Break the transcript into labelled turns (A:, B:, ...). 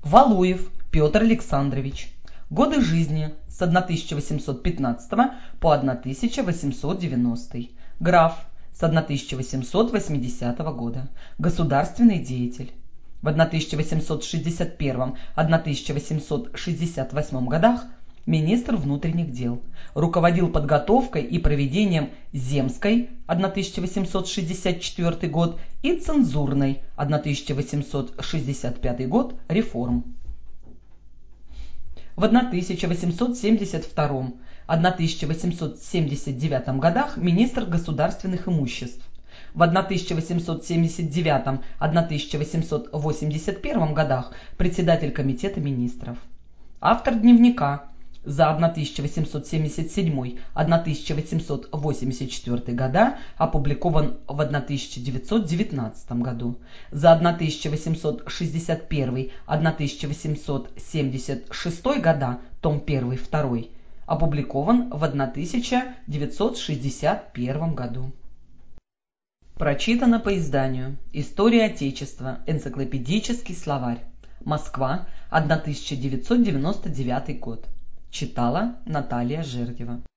A: Валуев Петр Александрович. Годы жизни с 1815 по 1890. Граф с 1880 года. Государственный деятель. В 1861-1868 годах министр внутренних дел. Руководил подготовкой и проведением земской 1864 год и цензурной 1865 год реформ. В 1872-1879 годах министр государственных имуществ. В 1879-1881 годах председатель комитета министров. Автор дневника за 1877-1884 года, опубликован в 1919 году. За 1861-1876 года, том 1-2, опубликован в 1961 году. Прочитано по изданию «История Отечества. Энциклопедический словарь. Москва, 1999 год». Читала Наталья Жердева.